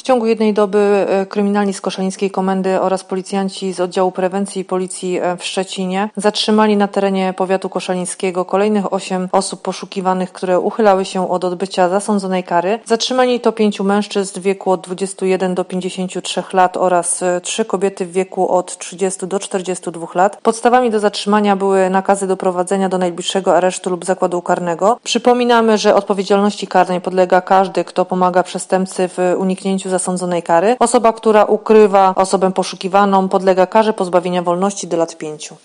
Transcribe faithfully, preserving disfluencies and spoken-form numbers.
W ciągu jednej doby kryminalni z Koszalińskiej Komendy oraz policjanci z oddziału prewencji Policji w Szczecinie zatrzymali na terenie powiatu koszalińskiego kolejnych osiem osób poszukiwanych, które uchylały się od odbycia zasądzonej kary. Zatrzymali to pięciu mężczyzn w wieku od dwudziestu jeden do pięćdziesięciu trzech lat oraz trzy kobiety w wieku od trzydziestu do czterdziestu dwóch lat. Podstawami do zatrzymania były nakazy doprowadzenia do najbliższego aresztu lub zakładu karnego. Przypominamy, że odpowiedzialności karnej podlega każdy, kto pomaga przestępcy w uniknięciu zasądzonej kary. Osoba, która ukrywa osobę poszukiwaną, podlega karze pozbawienia wolności do lat pięciu.